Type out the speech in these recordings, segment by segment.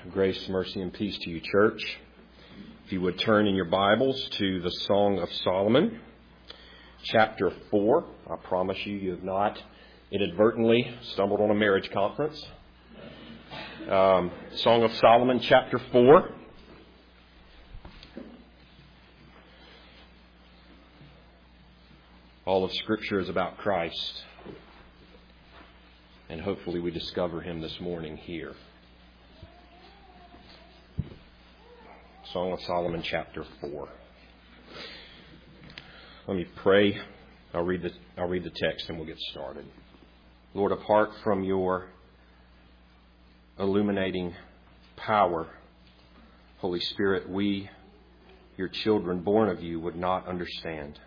Grace, mercy, and peace to you, church. If you would turn in your Bibles to the Song of Solomon, chapter 4. I promise you have not inadvertently stumbled on a marriage conference. Song of Solomon, chapter 4. All of Scripture is about Christ, and hopefully we discover Him this morning here. Song of Solomon, chapter 4. Let me pray. I'll read the text and we'll get started. Lord, apart from your illuminating power, Holy Spirit, we, your children born of you, would not understand.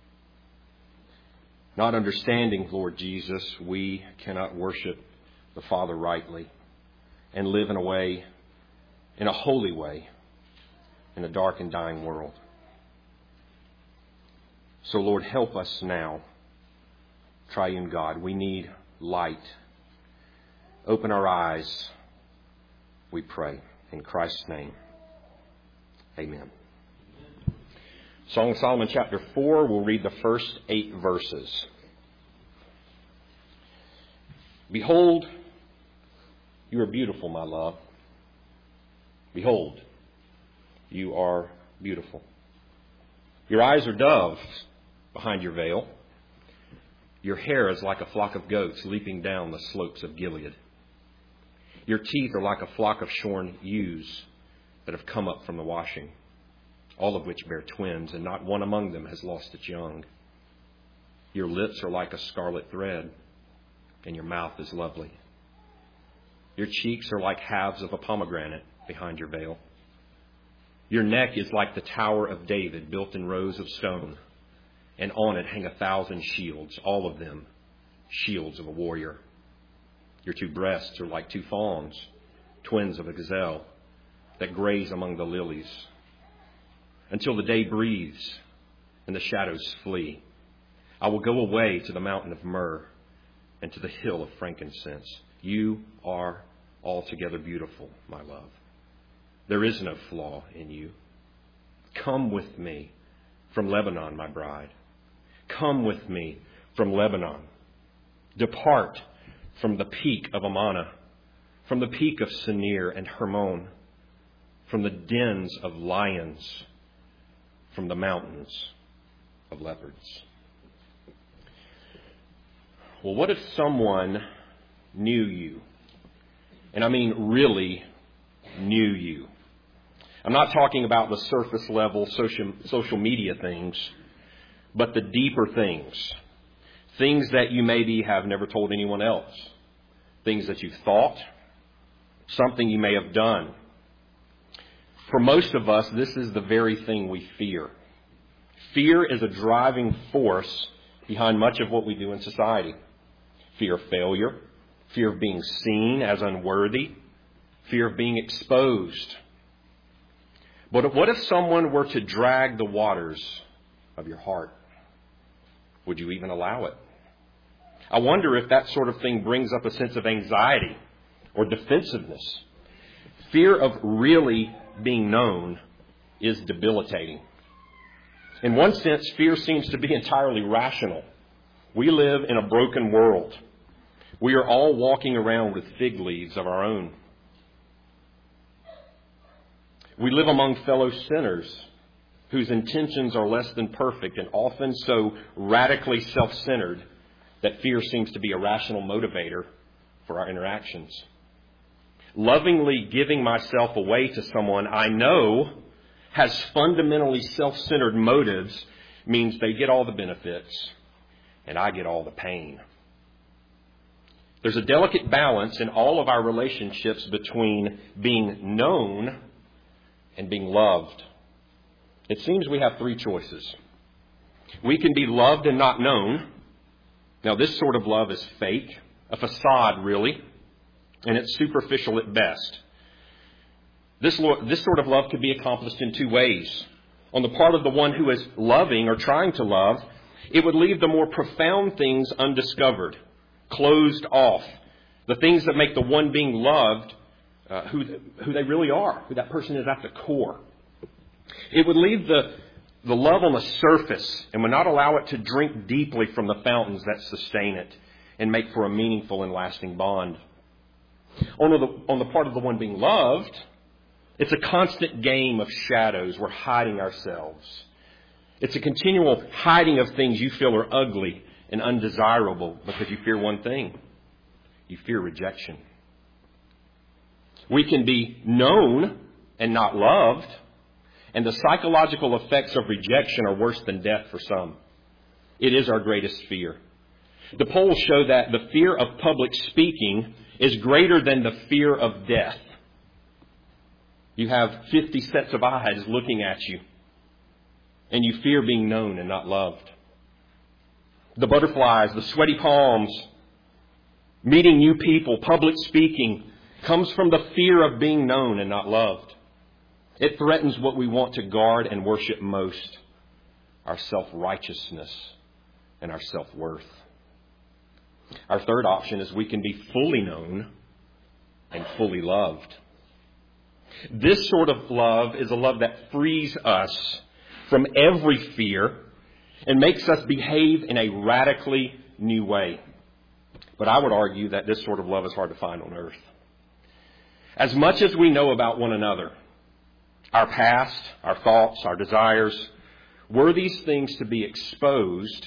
Not understanding, Lord Jesus, we cannot worship the Father rightly and live in a holy way, in a dark and dying world. So, Lord, help us now, Triune God. We need light. Open our eyes, we pray. In Christ's name, amen. Song of Solomon, chapter 4, we'll read the first 8 verses. Behold, you are beautiful, my love. Behold, you are beautiful. Your eyes are doves behind your veil. Your hair is like a flock of goats leaping down the slopes of Gilead. Your teeth are like a flock of shorn ewes that have come up from the washing, all of which bear twins, and not one among them has lost its young. Your lips are like a scarlet thread, and your mouth is lovely. Your cheeks are like halves of a pomegranate behind your veil. Your neck is like the Tower of David, built in rows of stone, and on it hang 1,000 shields, all of them shields of a warrior. Your 2 breasts are like 2 fawns, twins of a gazelle, that graze among the lilies, until the day breathes and the shadows flee. I will go away to the mountain of myrrh and to the hill of frankincense. You are altogether beautiful, my love. There is no flaw in you. Come with me from Lebanon, my bride. Come with me from Lebanon. Depart from the peak of Amana, from the peak of Senir and Hermon, from the dens of lions, from the mountains of leopards. Well, what if someone knew you? And I mean really knew you. I'm not talking about the surface level social media things, but the deeper things. Things that you maybe have never told anyone else. Things that you've thought. Something you may have done. For most of us, this is the very thing we fear. Fear is a driving force behind much of what we do in society. Fear of failure. Fear of being seen as unworthy. Fear of being exposed. But what if someone were to drag the waters of your heart? Would you even allow it? I wonder if that sort of thing brings up a sense of anxiety or defensiveness. Fear of really being known is debilitating. In one sense, fear seems to be entirely rational. We live in a broken world. We are all walking around with fig leaves of our own. We live among fellow sinners whose intentions are less than perfect and often so radically self-centered that fear seems to be a rational motivator for our interactions. Lovingly giving myself away to someone I know has fundamentally self-centered motives means they get all the benefits and I get all the pain. There's a delicate balance in all of our relationships between being known and being loved. It seems we have 3 choices. We can be loved and not known. Now, this sort of love is fake, a facade, really, and it's superficial at best. This sort of love could be accomplished in 2 ways. On the part of the one who is loving or trying to love, it would leave the more profound things undiscovered, closed off. The things that make the one being loved who they really are, who that person is at the core. It would leave the love on the surface and would not allow it to drink deeply from the fountains that sustain it and make for a meaningful and lasting bond. On the part of the one being loved, it's a constant game of shadows. We're hiding ourselves. It's a continual hiding of things you feel are ugly and undesirable because you fear one thing. You fear rejection. We can be known and not loved, and the psychological effects of rejection are worse than death for some. It is our greatest fear. The polls show that the fear of public speaking is greater than the fear of death. You have 50 sets of eyes looking at you, and you fear being known and not loved. The butterflies, the sweaty palms, meeting new people, public speaking, comes from the fear of being known and not loved. It threatens what we want to guard and worship most, our self-righteousness and our self-worth. Our third option is we can be fully known and fully loved. This sort of love is a love that frees us from every fear and makes us behave in a radically new way. But I would argue that this sort of love is hard to find on earth. As much as we know about one another, our past, our thoughts, our desires, were these things to be exposed,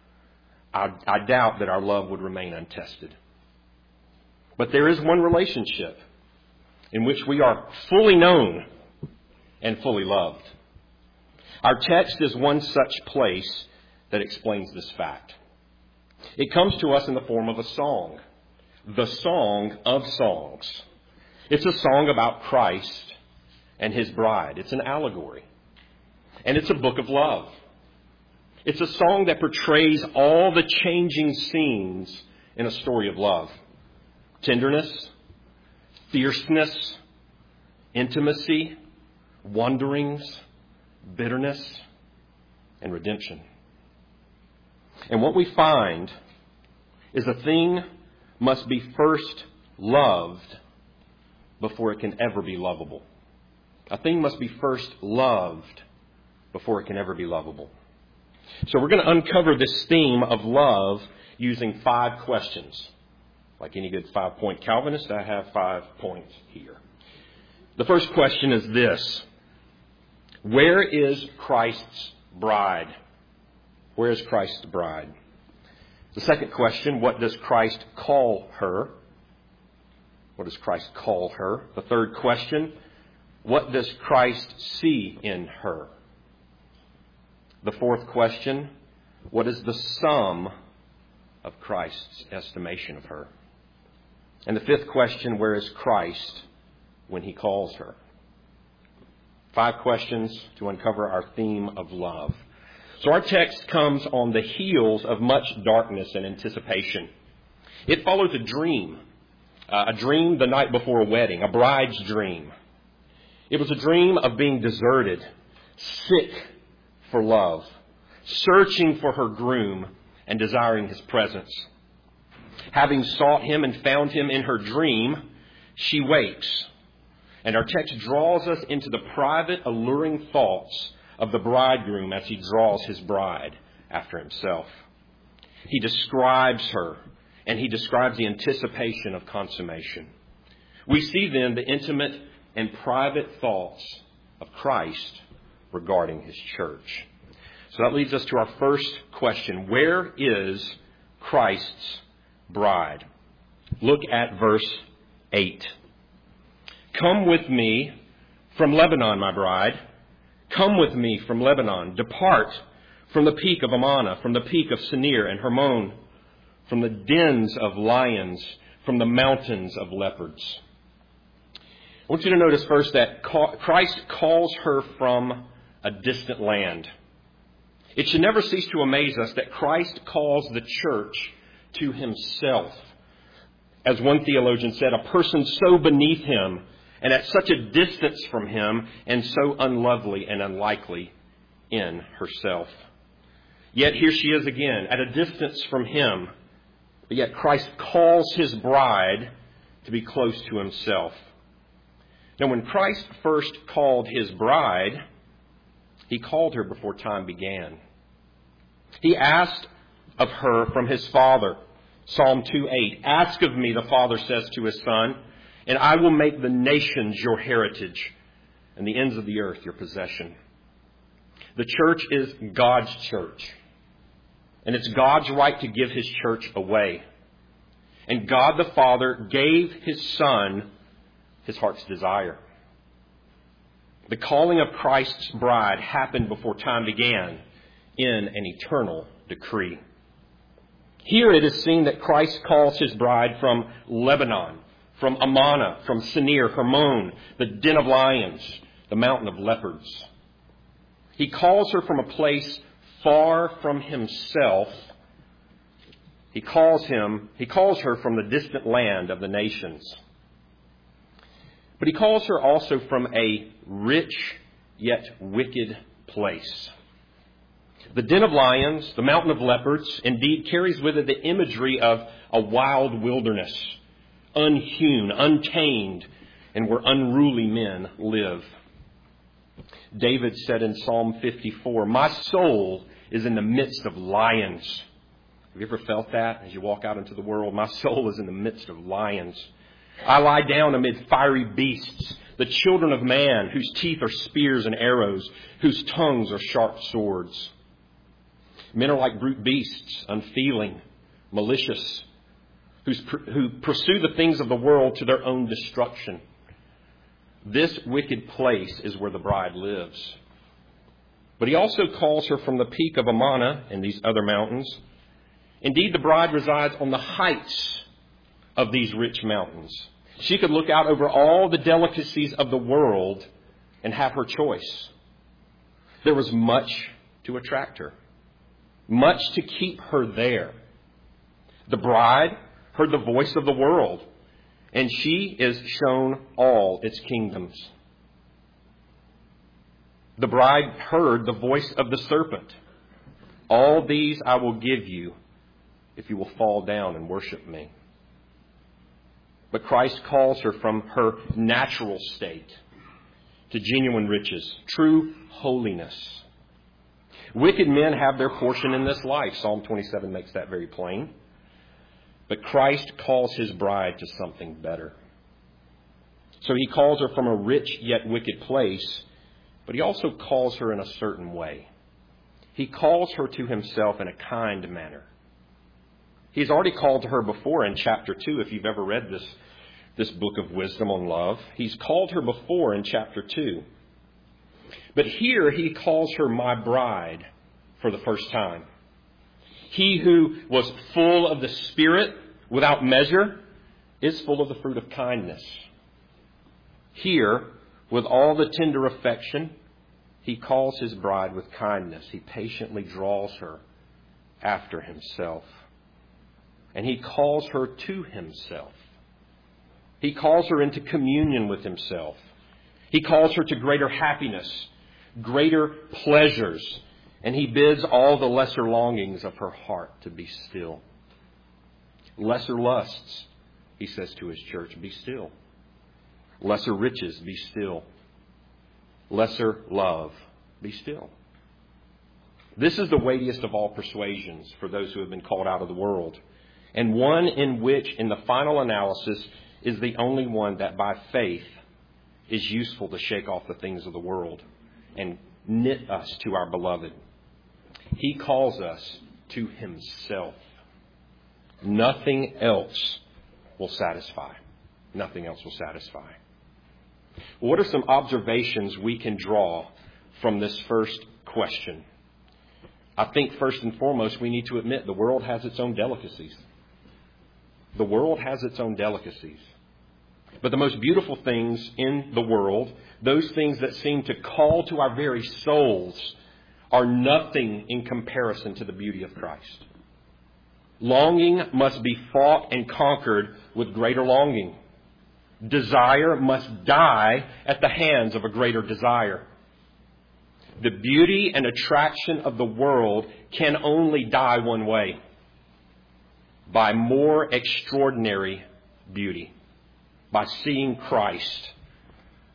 I doubt that our love would remain untested. But there is one relationship in which we are fully known and fully loved. Our text is one such place that explains this fact. It comes to us in the form of a song, the Song of Songs. It's a song about Christ and His bride. It's an allegory. And it's a book of love. It's a song that portrays all the changing scenes in a story of love. Tenderness, fierceness, intimacy, wanderings, bitterness, and redemption. And what we find is a thing must be first loved before it can ever be lovable. A thing must be first loved before it can ever be lovable. So we're going to uncover this theme of love using 5 questions. Like any good 5-point Calvinist, I have 5 points here. The first question is this: where is Christ's bride? Where is Christ's bride? The second question, what does Christ call her? What does Christ call her? The third question, what does Christ see in her? The fourth question, what is the sum of Christ's estimation of her? And the fifth question, where is Christ when He calls her? 5 questions to uncover our theme of love. So our text comes on the heels of much darkness and anticipation. It follows a dream the night before a wedding, a bride's dream. It was a dream of being deserted, sick for love, searching for her groom and desiring his presence. Having sought him and found him in her dream, she wakes. And our text draws us into the private, alluring thoughts of the bridegroom as he draws his bride after himself. He describes her, and he describes the anticipation of consummation. We see then the intimate and private thoughts of Christ regarding His church. So that leads us to our first question. Where is Christ's bride? Look at verse 8. Come with me from Lebanon, my bride. Come with me from Lebanon. Depart from the peak of Amana, from the peak of Senir and Hermon, from the dens of lions, from the mountains of leopards. I want you to notice first that Christ calls her from a distant land. It should never cease to amaze us that Christ calls the church to Himself. As one theologian said, a person so beneath Him and at such a distance from Him and so unlovely and unlikely in herself. Yet here she is again, at a distance from Him. But yet Christ calls His bride to be close to Himself. Now, when Christ first called his bride, he called her before time began. He asked of her from his Father, Psalm 2:8, "Ask of me," the Father says to his Son, "and I will make the nations your heritage and the ends of the earth your possession." The church is God's church, and it's God's right to give his church away. And God the Father gave his Son his heart's desire. The calling of Christ's bride happened before time began in an eternal decree. Here it is seen that Christ calls his bride from Lebanon, from Amana, from Sinir, Hermon, the den of lions, the mountain of leopards. He calls her from a place far from himself. He calls her from the distant land of the nations. But he calls her also from a rich yet wicked place. The den of lions, the mountain of leopards, indeed carries with it the imagery of a wild wilderness, unhewn, untamed, and where unruly men live. David said in Psalm 54, "My soul is in the midst of lions." Have you ever felt that as you walk out into the world? My soul is in the midst of lions. I lie down amid fiery beasts, the children of man, whose teeth are spears and arrows, whose tongues are sharp swords. Men are like brute beasts, unfeeling, malicious, who pursue the things of the world to their own destruction. This wicked place is where the bride lives. But he also calls her from the peak of Amana and these other mountains. Indeed, the bride resides on the heights of these rich mountains. She could look out over all the delicacies of the world and have her choice. There was much to attract her, much to keep her there. The bride heard the voice of the world, and she is shown all its kingdoms. The bride heard the voice of the serpent. "All these I will give you if you will fall down and worship me." But Christ calls her from her natural state to genuine riches, true holiness. Wicked men have their portion in this life. Psalm 27 makes that very plain. But Christ calls his bride to something better. So he calls her from a rich yet wicked place, but he also calls her in a certain way. He calls her to himself in a kind manner. He's already called to her before in chapter 2, if you've ever read this book of wisdom on love. He's called her before in chapter 2. But here he calls her my bride for the first time. He who was full of the Spirit without measure is full of the fruit of kindness. Here, with all the tender affection, he calls his bride with kindness. He patiently draws her after himself. And he calls her to himself. He calls her into communion with himself. He calls her to greater happiness, greater pleasures, and he bids all the lesser longings of her heart to be still. Lesser lusts, he says to his church, be still. Lesser riches, be still. Lesser love, be still. This is the weightiest of all persuasions for those who have been called out of the world, and one in which, in the final analysis, is the only one that by faith is useful to shake off the things of the world and knit us to our beloved. He calls us to himself. Nothing else will satisfy. Nothing else will satisfy. What are some observations we can draw from this first question? I think first and foremost, we need to admit the world has its own delicacies. The world has its own delicacies. But the most beautiful things in the world, those things that seem to call to our very souls, are nothing in comparison to the beauty of Christ. Longing must be fought and conquered with greater longing. Desire must die at the hands of a greater desire. The beauty and attraction of the world can only die one way: by more extraordinary beauty, by seeing Christ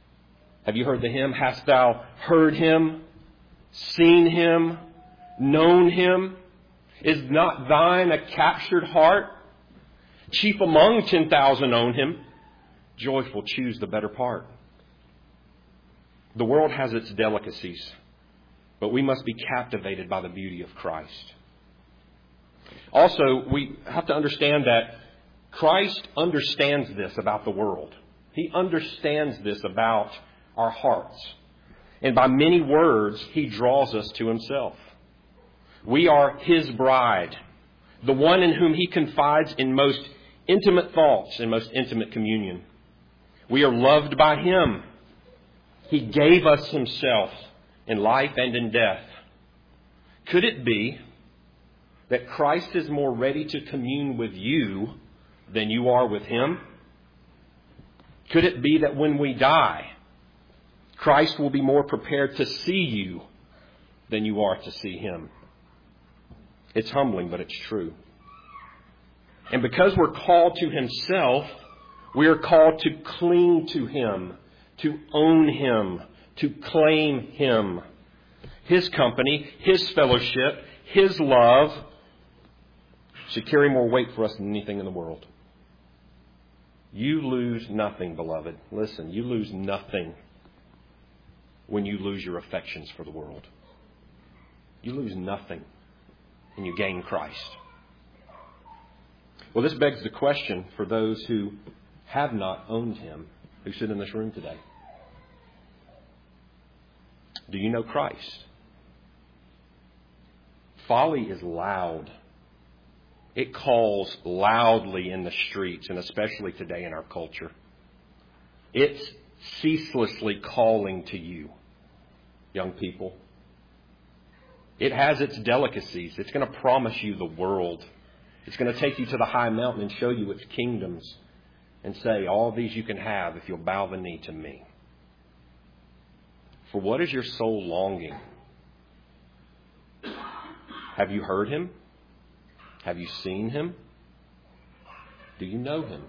Have you heard the hymn? Hast thou heard him, seen him, known him? Is not thine a captured heart? Chief among 10,000 own him. Joyful choose the better part. The world has its delicacies, but we must be captivated by the beauty of Christ. Also, we have to understand that Christ understands this about the world. He understands this about our hearts. And by many words, He draws us to Himself. We are His bride, the one in whom He confides in most intimate thoughts and most intimate communion. We are loved by Him. He gave us Himself in life and in death. Could it be that Christ is more ready to commune with you than you are with Him? Could it be that when we die, Christ will be more prepared to see you than you are to see Him? It's humbling, but it's true. And because we're called to Himself, we are called to cling to Him, to own Him, to claim Him. His company, His fellowship, His love should carry more weight for us than anything in the world. You lose nothing, beloved. Listen, you lose nothing when you lose your affections for the world. You lose nothing and you gain Christ. Well, this begs the question for those who have not owned Him, who sit in this room today. Do you know Christ? Folly is loud. It calls loudly in the streets, and especially today in our culture. It's ceaselessly calling to you, young people. It has its delicacies. It's going to promise you the world. It's going to take you to the high mountain and show you its kingdoms and say, all these you can have if you'll bow the knee to me. For what is your soul longing? Have you heard Him? Have you seen Him? Do you know Him?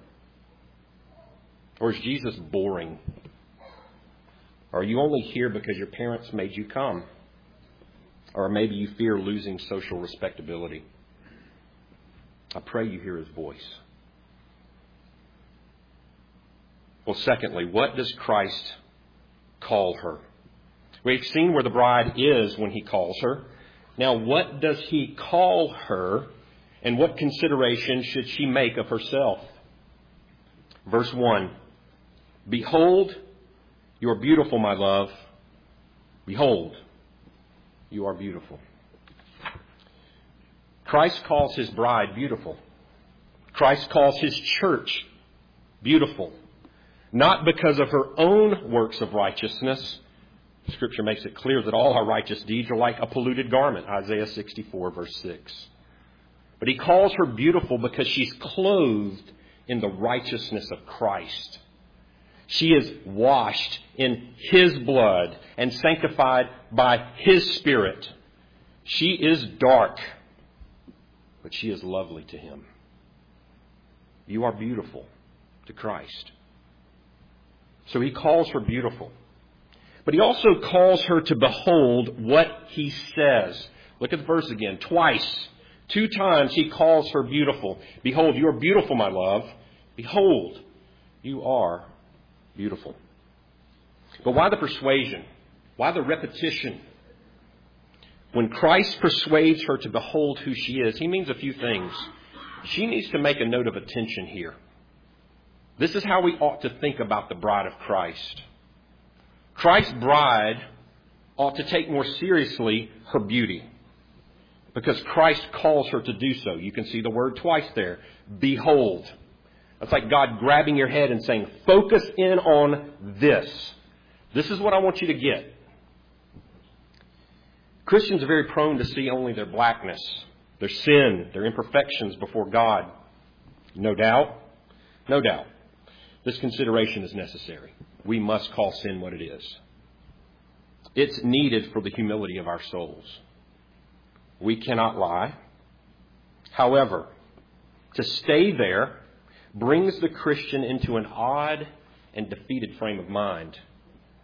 Or is Jesus boring? Are you only here because your parents made you come? Or maybe you fear losing social respectability? I pray you hear His voice. Well, secondly, what does Christ call her? We've seen where the bride is when He calls her. Now, what does He call her, and what consideration should she make of herself? Verse 1. Behold, you are beautiful, my love. Behold, you are beautiful. Christ calls His bride beautiful. Christ calls His church beautiful. Not because of her own works of righteousness. Scripture makes it clear that all our righteous deeds are like a polluted garment. Isaiah 64, verse 6. But He calls her beautiful because she's clothed in the righteousness of Christ. She is washed in His blood and sanctified by His Spirit. She is dark, but she is lovely to Him. You are beautiful to Christ. So He calls her beautiful. But He also calls her to behold what He says. Look at the verse again. Twice. 2 times He calls her beautiful. Behold, you are beautiful, my love. Behold, you are beautiful. But why the persuasion? Why the repetition? When Christ persuades her to behold who she is, He means a few things. She needs to make a note of attention here. This is how we ought to think about the bride of Christ. Christ's bride ought to take more seriously her beauty, because Christ calls her to do so. You can see the word twice there. Behold. That's like God grabbing your head and saying, focus in on this. This is what I want you to get. Christians are very prone to see only their blackness, their sin, their imperfections before God. No doubt. No doubt. This consideration is necessary. We must call sin what it is. It's needed for the humility of our souls. We cannot lie. However, to stay there brings the Christian into an odd and defeated frame of mind.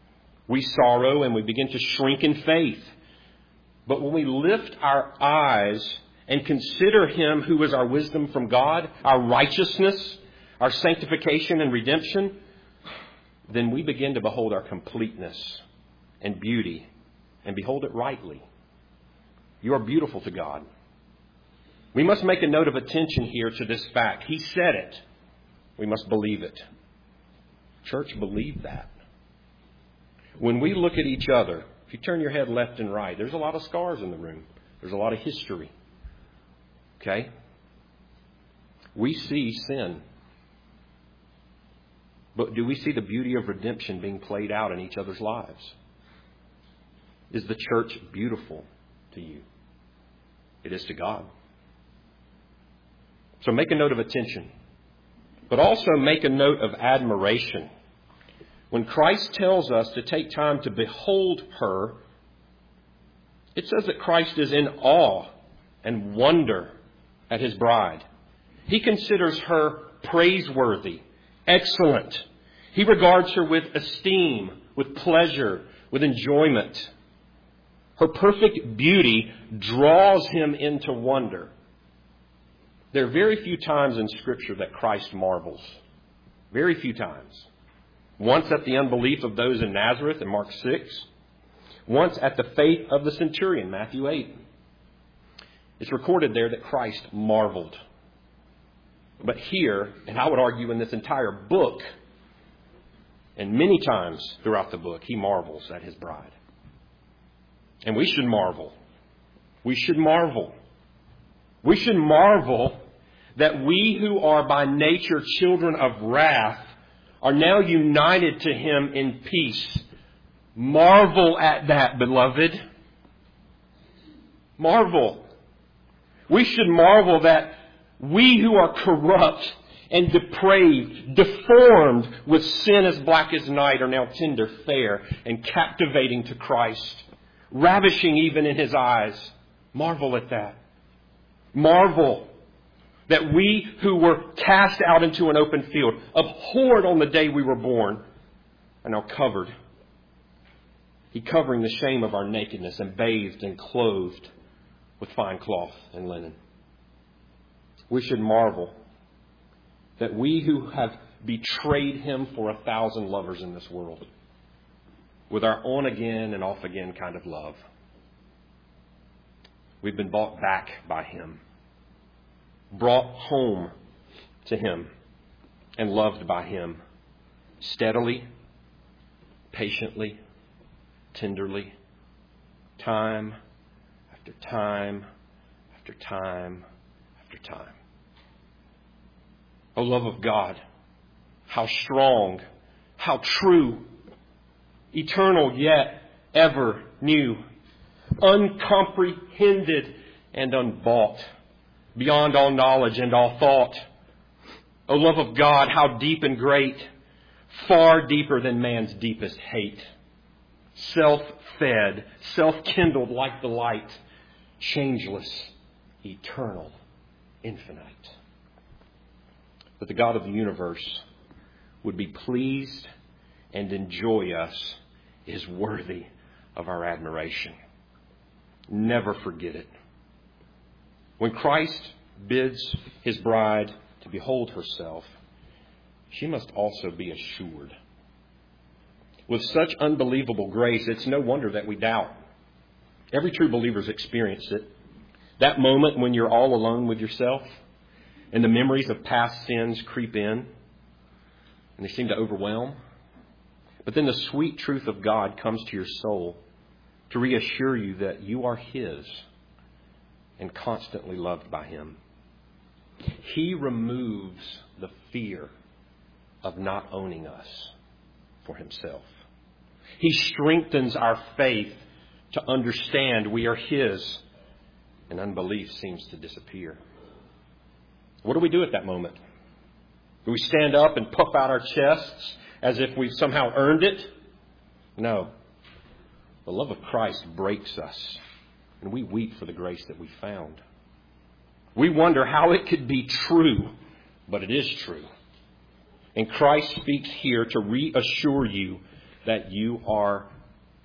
We sorrow and we begin to shrink in faith. But when we lift our eyes and consider Him who is our wisdom from God, our righteousness, our sanctification and redemption, then we begin to behold our completeness and beauty and behold it rightly. You are beautiful to God. We must make a note of attention here to this fact. He said it. We must believe it. Church, believe that. When we look at each other, if you turn your head left and right, there's a lot of scars in the room. There's a lot of history. Okay? We see sin. But do we see the beauty of redemption being played out in each other's lives? Is the church beautiful to you? It is to God. So make a note of attention. But also make a note of admiration. When Christ tells us to take time to behold her, it says that Christ is in awe and wonder at His bride. He considers her praiseworthy, excellent. He regards her with esteem, with pleasure, with enjoyment. Her perfect beauty draws Him into wonder. There are very few times in Scripture that Christ marvels. Very few times. Once at the unbelief of those in Nazareth in Mark 6. Once at the faith of the centurion, Matthew 8. It's recorded there that Christ marveled. But here, and I would argue in this entire book, and many times throughout the book, He marvels at His bride. And we should marvel. We should marvel. We should marvel that we who are by nature children of wrath are now united to Him in peace. Marvel at that, beloved. Marvel. We should marvel that we who are corrupt and depraved, deformed with sin as black as night, are now tender, fair, and captivating to Christ. Ravishing even in His eyes. Marvel at that. Marvel that we who were cast out into an open field, abhorred on the day we were born, are now covered. He covering the shame of our nakedness and bathed and clothed with fine cloth and linen. We should marvel that we who have betrayed Him for 1,000 lovers in this world, with our on again and off again kind of love, we've been bought back by Him, brought home to Him, and loved by Him steadily, patiently, tenderly, time after time after time after time. O love of God, how strong, how true, eternal yet ever new, uncomprehended and unbought, beyond all knowledge and all thought. O love of God, how deep and great, far deeper than man's deepest hate. Self-fed, self-kindled like the light, changeless, eternal, infinite. That the God of the universe would be pleased and enjoy us is worthy of our admiration. Never forget it. When Christ bids His bride to behold herself, she must also be assured. With such unbelievable grace, it's no wonder that we doubt. Every true believer's experienced it. That moment when you're all alone with yourself and the memories of past sins creep in and they seem to overwhelm. But then the sweet truth of God comes to your soul to reassure you that you are His and constantly loved by Him. He removes the fear of not owning us for Himself. He strengthens our faith to understand we are His, and unbelief seems to disappear. What do we do at that moment? Do we stand up and puff out our chests as if we've somehow earned it? No. The love of Christ breaks us, and we weep for the grace that we found. We wonder how it could be true, but it is true. And Christ speaks here to reassure you that you are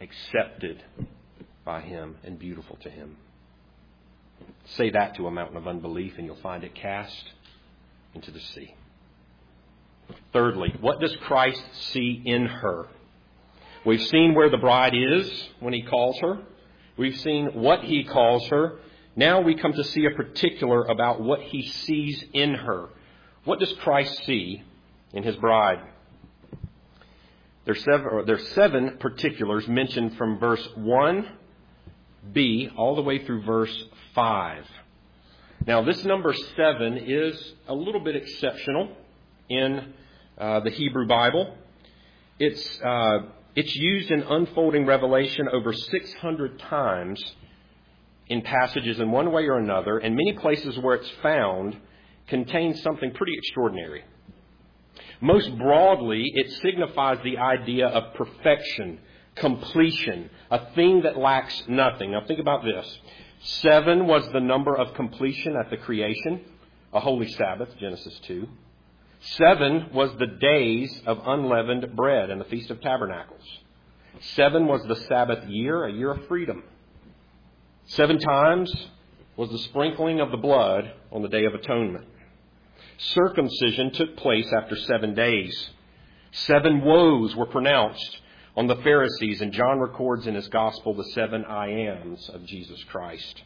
accepted by Him, and beautiful to Him. Say that to a mountain of unbelief and you'll find it cast into the sea. Thirdly, what does Christ see in her? We've seen where the bride is when He calls her. We've seen what He calls her. Now we come to see a particular about what He sees in her. What does Christ see in His bride? There's seven particulars mentioned from verse 1b all the way through verse 5. Now, this number 7 is a little bit exceptional in the Hebrew Bible. It's used in unfolding Revelation over 600 times in passages in one way or another, and many places where it's found contains something pretty extraordinary. Most broadly, it signifies the idea of perfection, completion, a thing that lacks nothing. Now think about this. 7 was the number of completion at the creation, a holy Sabbath, Genesis 2. 7 was the days of unleavened bread and the Feast of Tabernacles. 7 was the Sabbath year, a year of freedom. 7 times was the sprinkling of the blood on the Day of Atonement. Circumcision took place after 7 days. 7 woes were pronounced on the Pharisees, and John records in his Gospel the 7 I ams of Jesus Christ.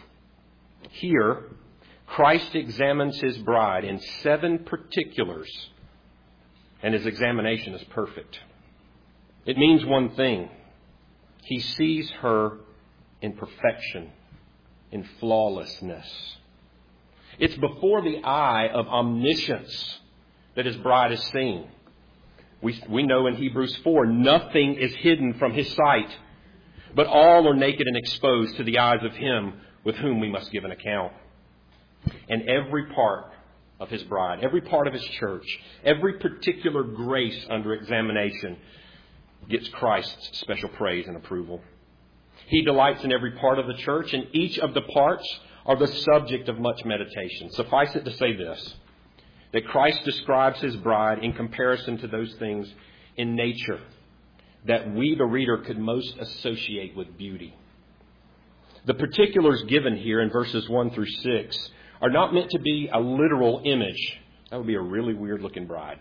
Here, Christ examines His bride in 7 particulars, and His examination is perfect. It means one thing. He sees her in perfection, in flawlessness. It's before the eye of omniscience that His bride is seen. We know in Hebrews 4, nothing is hidden from His sight, but all are naked and exposed to the eyes of Him with whom we must give an account. And every part of His bride, every part of His church, every particular grace under examination gets Christ's special praise and approval. He delights in every part of the church, and each of the parts are the subject of much meditation. Suffice it to say this, that Christ describes His bride in comparison to those things in nature that we, the reader, could most associate with beauty. The particulars given here in verses 1 through 6 are not meant to be a literal image. That would be a really weird-looking bride.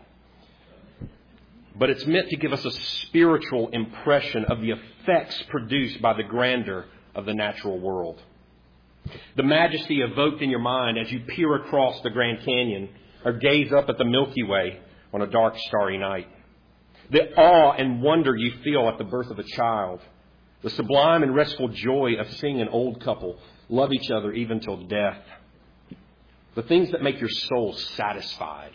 But it's meant to give us a spiritual impression of the effects produced by the grandeur of the natural world. The majesty evoked in your mind as you peer across the Grand Canyon or gaze up at the Milky Way on a dark, starry night. The awe and wonder you feel at the birth of a child. The sublime and restful joy of seeing an old couple love each other even till death. The things that make your soul satisfied.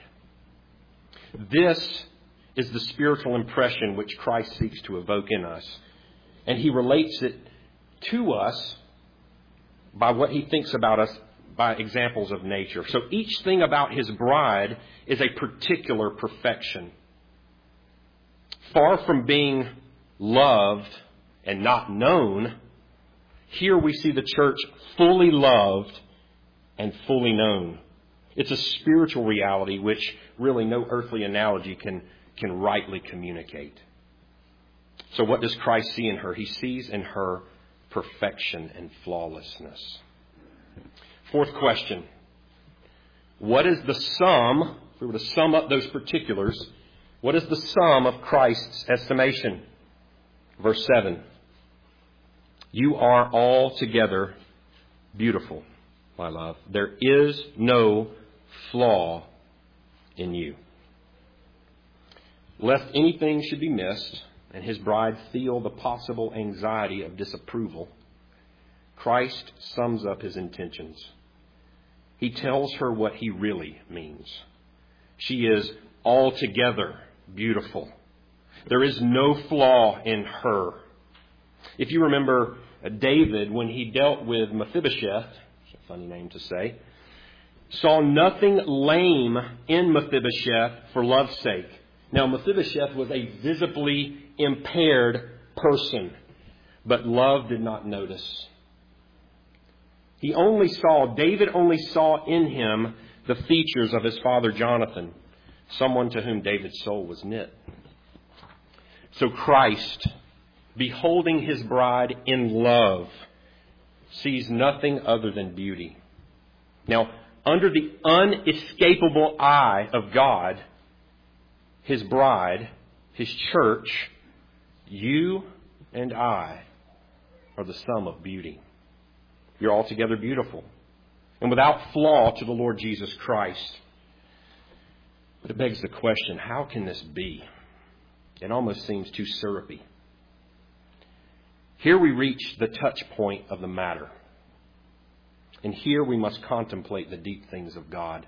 This is the spiritual impression which Christ seeks to evoke in us. And He relates it to us by what He thinks about us by examples of nature. So each thing about His bride is a particular perfection. Far from being loved and not known, here we see the church fully loved and fully known. It's a spiritual reality which really no earthly analogy can rightly communicate. So what does Christ see in her? He sees in her perfection and flawlessness. Fourth question. What is the sum, if we were to sum up those particulars, what is the sum of Christ's estimation? Verse 7. You are altogether beautiful, my love. There is no flaw in you. Lest anything should be missed and His bride feel the possible anxiety of disapproval, Christ sums up His intentions. He tells her what He really means. She is altogether beautiful. There is no flaw in her. If you remember David, when he dealt with Mephibosheth, it's a funny name to say, saw nothing lame in Mephibosheth for love's sake. Now, Mephibosheth was a visibly impaired person, but love did not notice. David only saw in him the features of his father Jonathan, someone to whom David's soul was knit. So Christ, beholding His bride in love, sees nothing other than beauty. Now, under the unescapable eye of God, His bride, His church, you and I are the sum of beauty. You're altogether beautiful and without flaw to the Lord Jesus Christ. But it begs the question, how can this be? It almost seems too syrupy. Here we reach the touch point of the matter. And here we must contemplate the deep things of God.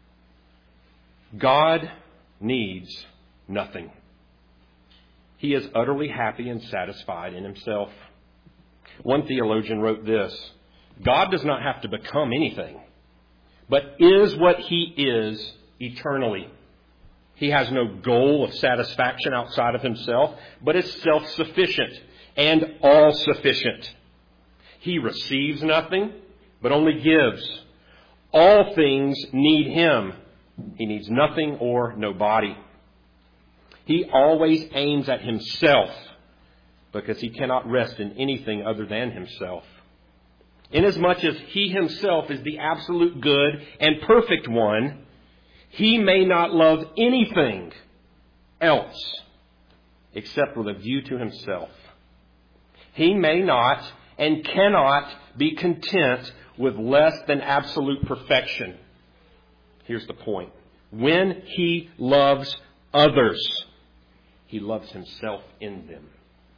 God needs nothing. He is utterly happy and satisfied in Himself. One theologian wrote this: God does not have to become anything, but is what He is eternally. He has no goal of satisfaction outside of Himself, but is self-sufficient and all-sufficient. He receives nothing, but only gives. All things need Him. He needs nothing or nobody. He always aims at Himself because He cannot rest in anything other than Himself. Inasmuch as He Himself is the absolute good and perfect one, He may not love anything else except with a view to Himself. He may not and cannot be content with less than absolute perfection. Here's the point. When He loves others, He loves Himself in them.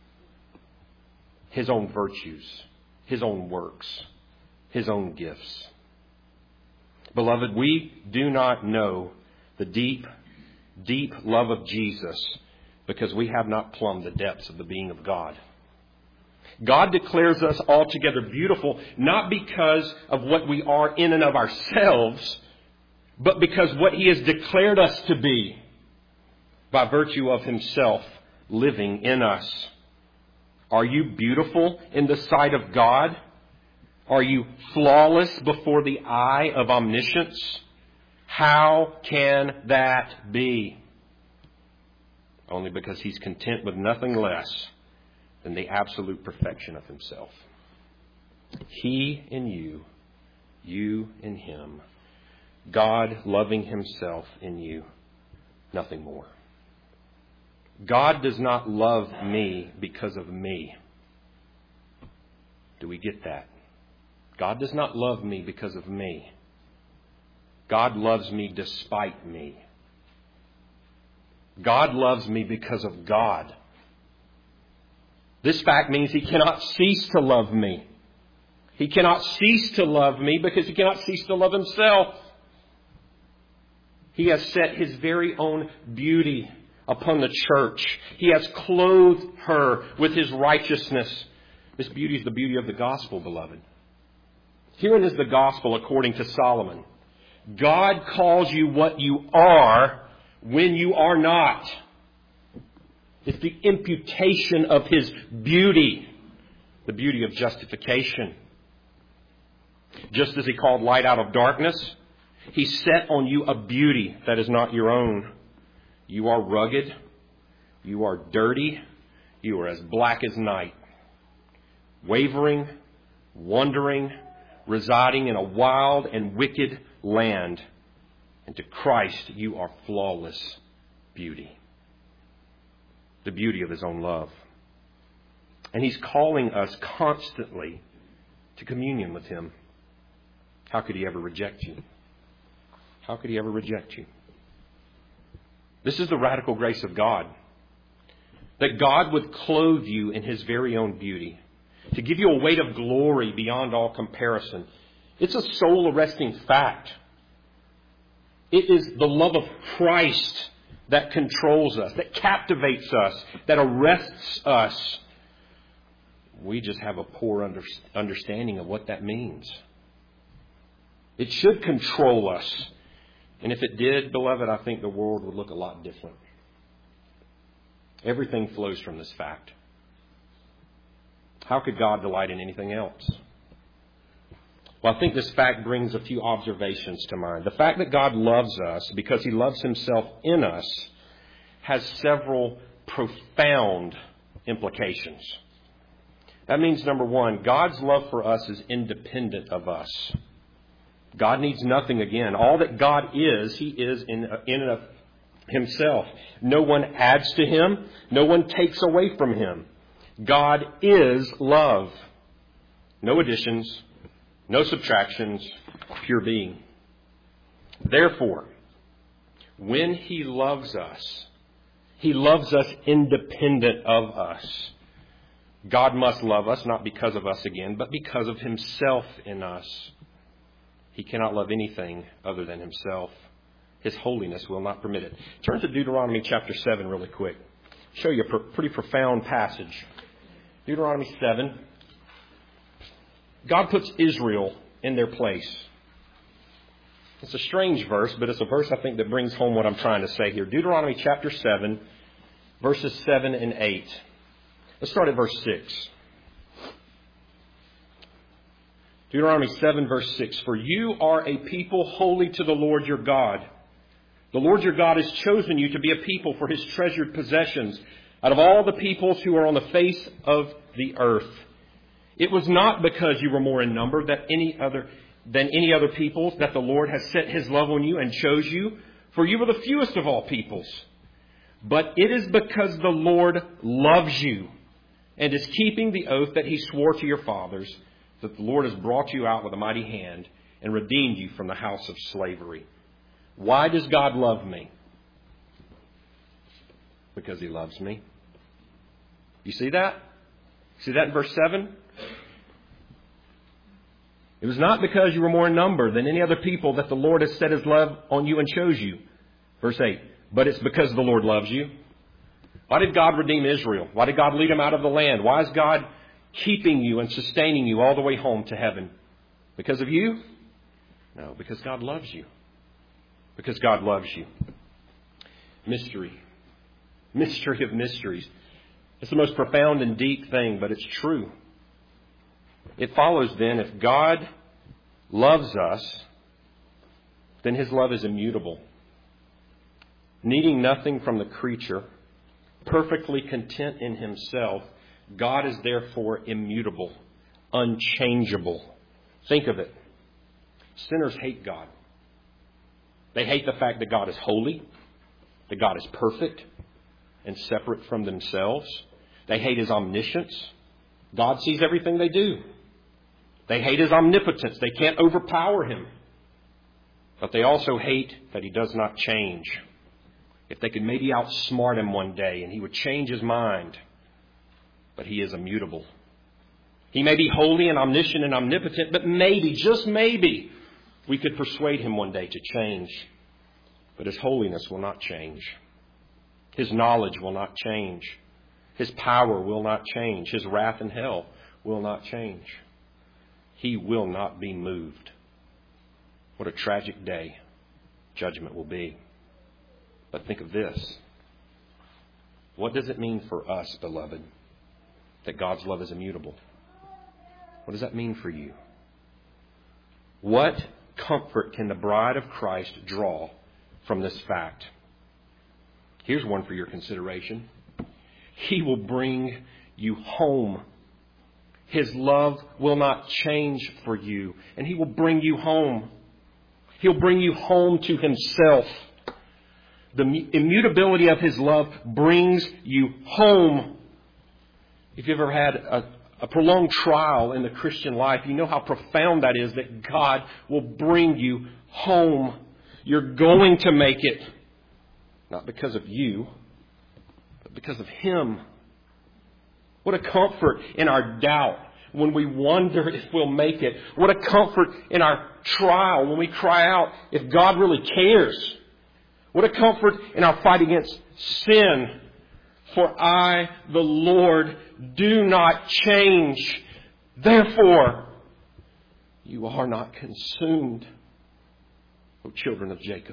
His own virtues, His own works, His own gifts. Beloved, we do not know the deep, deep love of Jesus because we have not plumbed the depths of the being of God. God declares us altogether beautiful, not because of what we are in and of ourselves, but because what He has declared us to be by virtue of Himself living in us. Are you beautiful in the sight of God? Are you flawless before the eye of omniscience? How can that be? Only because He's content with nothing less than the absolute perfection of Himself. He in you, you in Him. God loving Himself in you, nothing more. God does not love me because of me. Do we get that? God does not love me because of me. God loves me despite me. God loves me because of God. This fact means He cannot cease to love me. He cannot cease to love me because He cannot cease to love Himself. He has set His very own beauty upon the church. He has clothed her with His righteousness. This beauty is the beauty of the gospel, beloved. Herein is the gospel according to Solomon. God calls you what you are when you are not. It's the imputation of His beauty, the beauty of justification. Just as He called light out of darkness, He set on you a beauty that is not your own. You are rugged. You are dirty. You are as black as night. Wavering, wandering, residing in a wild and wicked land. And to Christ you are flawless beauty. The beauty of His own love. And He's calling us constantly to communion with Him. How could He ever reject you? How could He ever reject you? This is the radical grace of God. That God would clothe you in His very own beauty. To give you a weight of glory beyond all comparison. It's a soul-arresting fact. It is the love of Christ that controls us, that captivates us, that arrests us. We just have a poor understanding of what that means. It should control us. And if it did, beloved, I think the world would look a lot different. Everything flows from this fact. How could God delight in anything else? Well, I think this fact brings a few observations to mind. The fact that God loves us because He loves Himself in us has several profound implications. That means, number one, God's love for us is independent of us. God needs nothing again. All that God is, He is in and of Himself. No one adds to Him. No one takes away from Him. God is love. No additions, no subtractions, pure being. Therefore, when He loves us independent of us. God must love us, not because of us again, but because of Himself in us. He cannot love anything other than Himself. His holiness will not permit it. Turn to Deuteronomy chapter 7 really quick. Show you a pretty profound passage. Deuteronomy 7. God puts Israel in their place. It's a strange verse, but it's a verse I think that brings home what I'm trying to say here. Deuteronomy chapter 7, verses 7 and 8. Let's start at verse 6. Deuteronomy 7, verse 6. For you are a people holy to the Lord your God. The Lord your God has chosen you to be a people for His treasured possessions out of all the peoples who are on the face of the earth. It was not because you were more in number than any other peoples that the Lord has set His love on you and chose you, for you were the fewest of all peoples. But it is because the Lord loves you and is keeping the oath that He swore to your fathers, that the Lord has brought you out with a mighty hand and redeemed you from the house of slavery. Why does God love me? Because He loves me. You see that? See that in verse 7? It was not because you were more in number than any other people that the Lord has set His love on you and chose you. Verse 8. But it's because the Lord loves you. Why did God redeem Israel? Why did God lead them out of the land? Why is God keeping you and sustaining you all the way home to heaven? Because of you? No, because God loves you. Because God loves you. Mystery. Mystery of mysteries. It's the most profound and deep thing, but it's true. It follows then, if God loves us, then His love is immutable. Needing nothing from the creature, perfectly content in Himself, God is therefore immutable, unchangeable. Think of it. Sinners hate God. They hate the fact that God is holy, that God is perfect and separate from themselves. They hate His omniscience. God sees everything they do. They hate His omnipotence. They can't overpower Him. But they also hate that He does not change. If they could maybe outsmart Him one day and He would change His mind. But He is immutable. He may be holy and omniscient and omnipotent, but maybe, just maybe, we could persuade Him one day to change. But His holiness will not change. His knowledge will not change. His power will not change. His wrath and hell will not change. He will not be moved. What a tragic day judgment will be. But think of this. What does it mean for us, beloved, that God's love is immutable? What does that mean for you? What comfort can the bride of Christ draw from this fact? Here's one for your consideration. He will bring you home. His love will not change for you, and He will bring you home. He'll bring you home to Himself. The immutability of His love brings you home. If you've ever had a prolonged trial in the Christian life, you know how profound that is, that God will bring you home. You're going to make it. Not because of you, but because of Him. What a comfort in our doubt when we wonder if we'll make it. What a comfort in our trial when we cry out if God really cares. What a comfort in our fight against sin. For I, the Lord, do not change. Therefore, you are not consumed, O children of Jacob.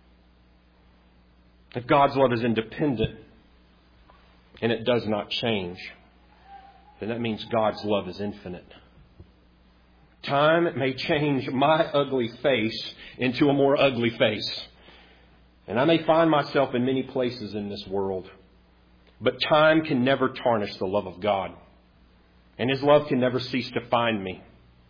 If God's love is independent and it does not change, then that means God's love is infinite. Time may change my ugly face into a more ugly face. And I may find myself in many places in this world. But time can never tarnish the love of God. And His love can never cease to find me.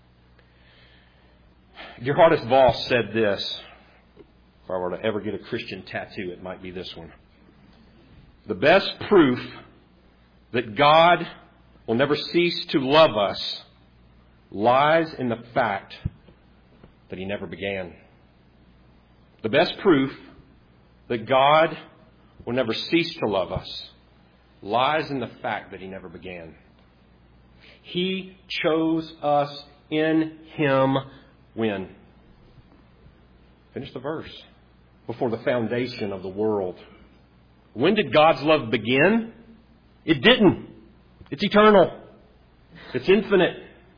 Geerhardus Voss said this. If I were to ever get a Christian tattoo, it might be this one. The best proof that God will never cease to love us lies in the fact that He never began. The best proof that God will never cease to love us lies in the fact that He never began. He chose us in Him when? Finish the verse. Before the foundation of the world. When did God's love begin? It didn't. It's eternal. It's infinite.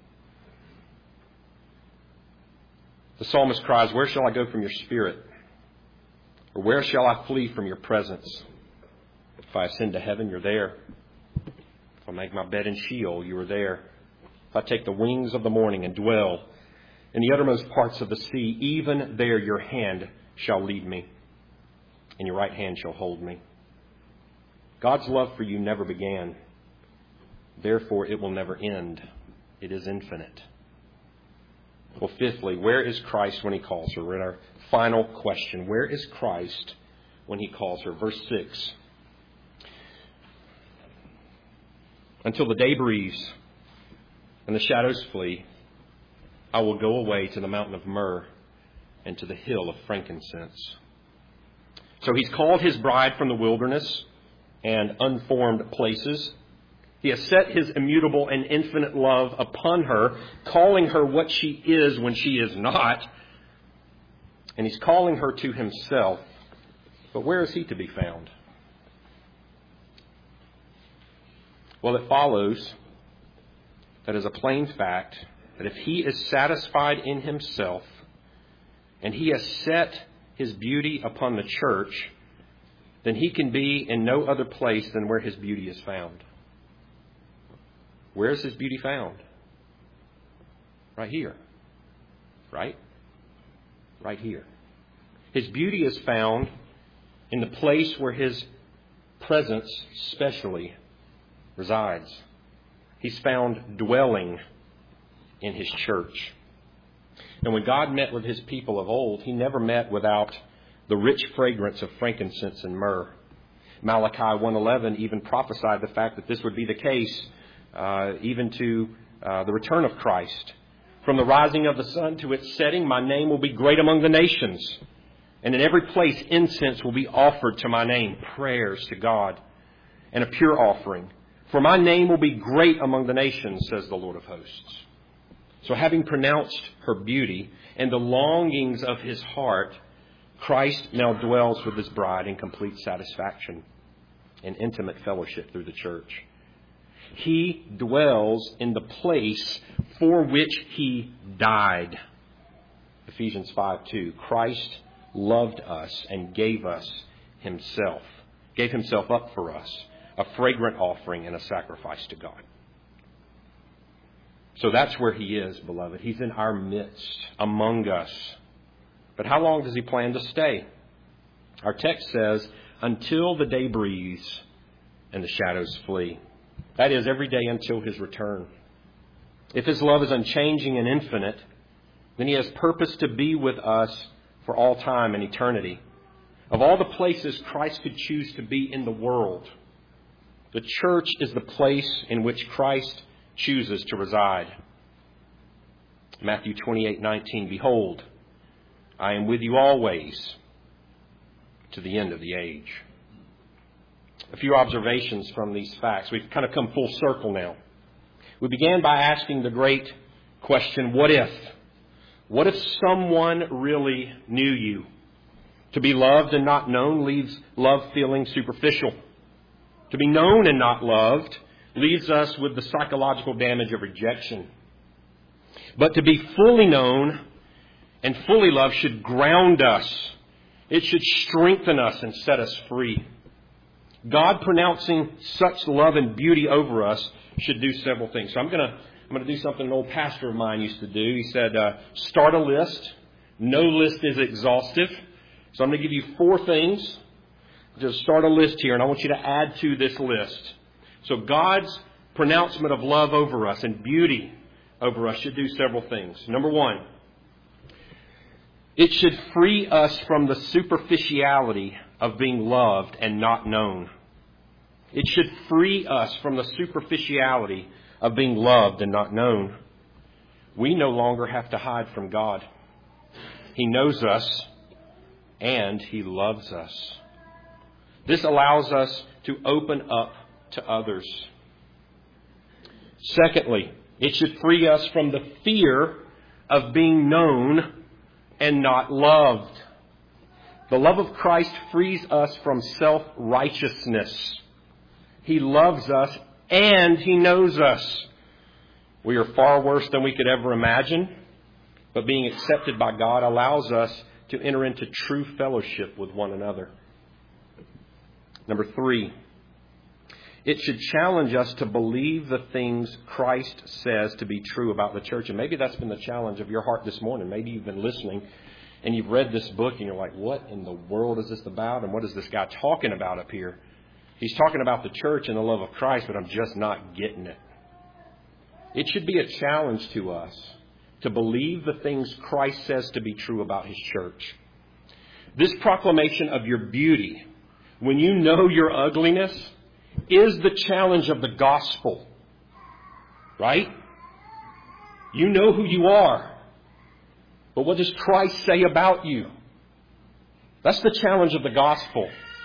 The psalmist cries, "Where shall I go from your spirit? Or where shall I flee from your presence? If I ascend to heaven, you're there. If I make my bed in Sheol, you are there. If I take the wings of the morning and dwell in the uttermost parts of the sea, even there your hand shall lead me, and your right hand shall hold me." God's love for you never began. Therefore, it will never end. It is infinite. Well, fifthly, where is Christ when He calls her? We're in our final question. Where is Christ when He calls her? Verse 6. Until the day breeze and the shadows flee, I will go away to the mountain of myrrh and to the hill of frankincense. So He's called His bride from the wilderness and unformed places. He has set His immutable and infinite love upon her, calling her what she is when she is not. And He's calling her to Himself. But where is He to be found? Well, it follows that as a plain fact, that if He is satisfied in Himself and He has set His beauty upon the church, then He can be in no other place than where His beauty is found. Where is His beauty found? Right here. Right? Right here. His beauty is found in the place where His presence specially resides. He's found dwelling in His church. And when God met with His people of old, He never met without the rich fragrance of frankincense and myrrh. Malachi 1:11 even prophesied the fact that this would be the case even to the return of Christ. From the rising of the sun to its setting, my name will be great among the nations. And in every place incense will be offered to my name, prayers to God, and a pure offering. For my name will be great among the nations, says the Lord of hosts. So having pronounced her beauty and the longings of His heart, Christ now dwells with His bride in complete satisfaction and intimate fellowship through the church. He dwells in the place for which He died. Ephesians 5:2. Christ loved us and gave us Himself. Gave Himself up for us. A fragrant offering and a sacrifice to God. So that's where He is, beloved. He's in our midst, among us. But how long does He plan to stay? Our text says, until the day breeze and the shadows flee. That is, every day until His return. If His love is unchanging and infinite, then He has purpose to be with us for all time and eternity. Of all the places Christ could choose to be in the world, the church is the place in which Christ chooses to reside. Matthew 28:19, behold, I am with you always to the end of the age. A few observations from these facts. We've kind of come full circle now. We began by asking the great question, what if? What if someone really knew you? To be loved and not known leaves love feeling superficial. To be known and not loved leaves us with the psychological damage of rejection. But to be fully known and fully loved should ground us. It should strengthen us and set us free. God pronouncing such love and beauty over us should do several things. So I'm going to do something an old pastor of mine used to do. He said, start a list. No list is exhaustive. So I'm going to give you 4 things. Just start a list here, and I want you to add to this list. So God's pronouncement of love over us and beauty over us should do several things. Number one, it should free us from the superficiality of being loved and not known. It should free us from the superficiality of being loved and not known. We no longer have to hide from God. He knows us and He loves us. This allows us to open up to others. Secondly, it should free us from the fear of being known and not loved. The love of Christ frees us from self-righteousness. He loves us and He knows us. We are far worse than we could ever imagine, but being accepted by God allows us to enter into true fellowship with one another. Number three, it should challenge us to believe the things Christ says to be true about the church. And maybe that's been the challenge of your heart this morning. Maybe you've been listening and you've read this book and you're like, what in the world is this about? And what is this guy talking about up here? He's talking about the church and the love of Christ, but I'm just not getting it. It should be a challenge to us to believe the things Christ says to be true about His church. This proclamation of your beauty, when you know your ugliness, is the challenge of the gospel. Right? You know who you are. But what does Christ say about you? That's the challenge of the gospel.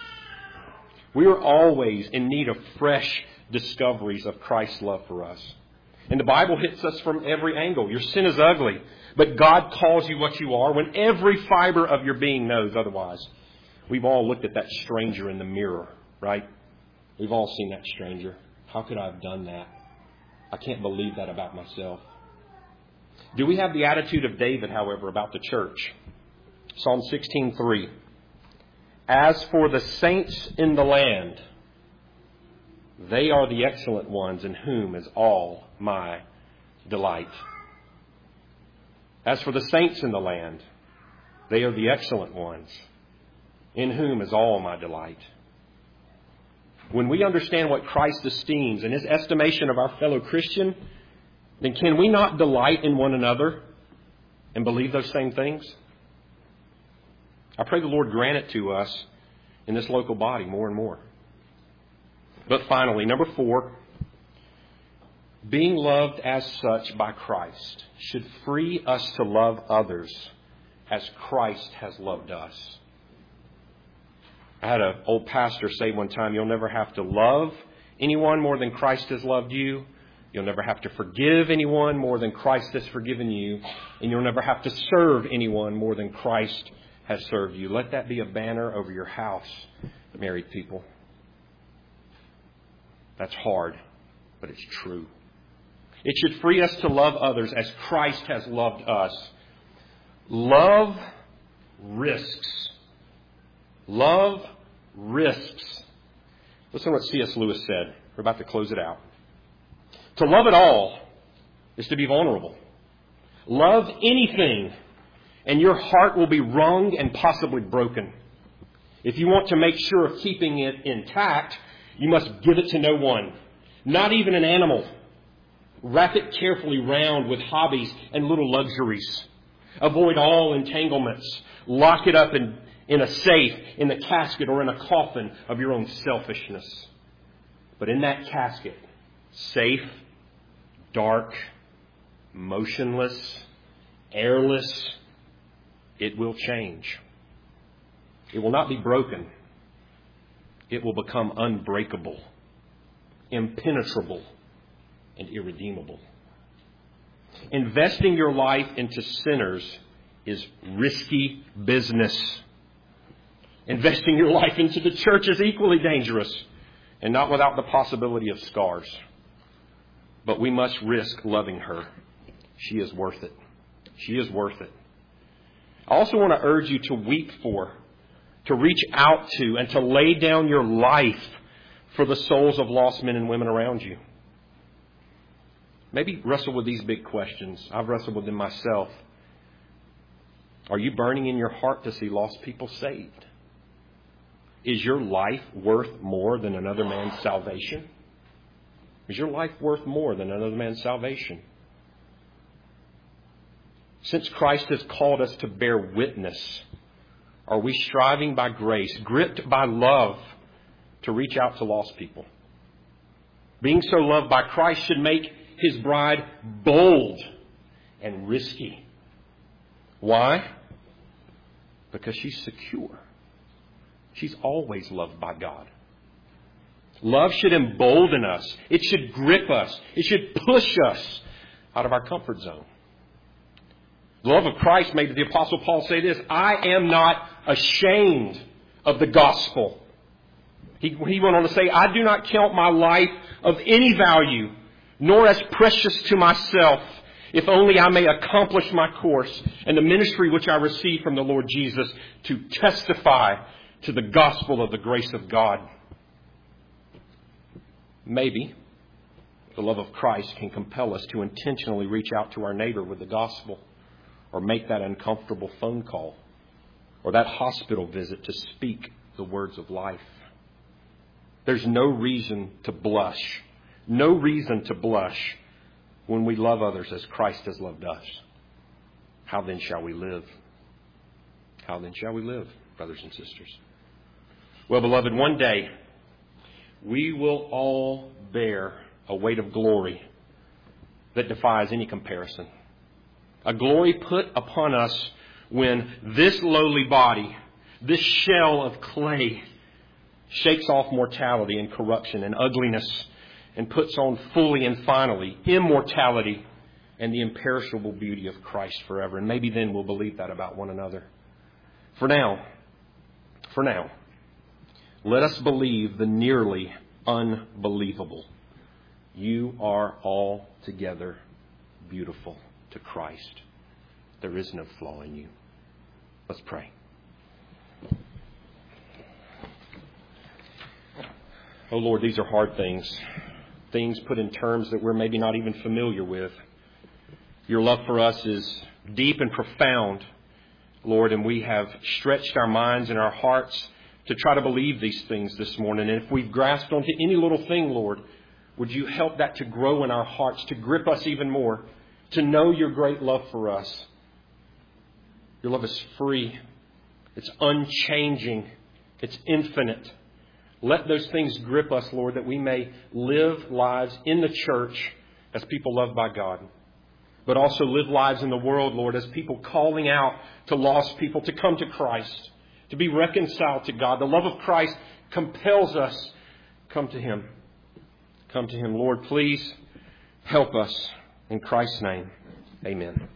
We are always in need of fresh discoveries of Christ's love for us. And the Bible hits us from every angle. Your sin is ugly, but God calls you what you are when every fiber of your being knows otherwise. We've all looked at that stranger in the mirror, right? We've all seen that stranger. How could I have done that? I can't believe that about myself. Do we have the attitude of David, however, about the church? Psalm 16:3. As for the saints in the land, they are the excellent ones in whom is all my delight. As for the saints in the land, they are the excellent ones in whom is all my delight. When we understand what Christ esteems and His estimation of our fellow Christian, then can we not delight in one another and believe those same things? I pray the Lord grant it to us in this local body more and more. But finally, number 4, being loved as such by Christ should free us to love others as Christ has loved us. I had an old pastor say one time, you'll never have to love anyone more than Christ has loved you. You'll never have to forgive anyone more than Christ has forgiven you. And you'll never have to serve anyone more than Christ has served you. Let that be a banner over your house, married people. That's hard, but it's true. It should free us to love others as Christ has loved us. Love risks. Love risks. Listen to what C.S. Lewis said. We're about to close it out. To love at all is to be vulnerable. Love anything, and your heart will be wrung and possibly broken. If you want to make sure of keeping it intact, you must give it to no one, not even an animal. Wrap it carefully round with hobbies and little luxuries. Avoid all entanglements. Lock it up in a safe, in the casket, or in a coffin of your own selfishness. But in that casket, safe, dark, motionless, airless, it will change. It will not be broken. It will become unbreakable, impenetrable, and irredeemable. Investing your life into sinners is risky business. Investing your life into the church is equally dangerous, and not without the possibility of scars. But we must risk loving her. She is worth it. She is worth it. I also want to urge you to weep for, to reach out to, and to lay down your life for the souls of lost men and women around you. Maybe wrestle with these big questions. I've wrestled with them myself. Are you burning in your heart to see lost people saved? Is your life worth more than another man's salvation? Is your life worth more than another man's salvation? Since Christ has called us to bear witness, are we striving by grace, gripped by love, to reach out to lost people? Being so loved by Christ should make His bride bold and risky. Why? Because she's secure. She's always loved by God. Love should embolden us. It should grip us. It should push us out of our comfort zone. The love of Christ made the Apostle Paul say this, I am not ashamed of the gospel. He went on to say, I do not count my life of any value, nor as precious to myself, if only I may accomplish my course and the ministry which I received from the Lord Jesus to testify to the gospel of the grace of God. Maybe the love of Christ can compel us to intentionally reach out to our neighbor with the gospel, or make that uncomfortable phone call, or that hospital visit to speak the words of life. There's no reason to blush. No reason to blush when we love others as Christ has loved us. How then shall we live? How then shall we live, brothers and sisters? Well, beloved, one day we will all bear a weight of glory that defies any comparison. A glory put upon us when this lowly body, this shell of clay, shakes off mortality and corruption and ugliness and puts on fully and finally immortality and the imperishable beauty of Christ forever. And maybe then we'll believe that about one another. For now, let us believe the nearly unbelievable. You are altogether beautiful to Christ. There is no flaw in you. Let's pray. Oh Lord, these are hard things. Things put in terms that we're maybe not even familiar with. Your love for us is deep and profound, Lord, and we have stretched our minds and our hearts to try to believe these things this morning. And if we've grasped onto any little thing, Lord, would you help that to grow in our hearts, to grip us even more, to know your great love for us. Your love is free. It's unchanging. It's infinite. Let those things grip us, Lord, that we may live lives in the church as people loved by God, but also live lives in the world, Lord, as people calling out to lost people to come to Christ, to be reconciled to God. The love of Christ compels us. Come to Him. Come to Him. Lord, please help us. In Christ's name, amen.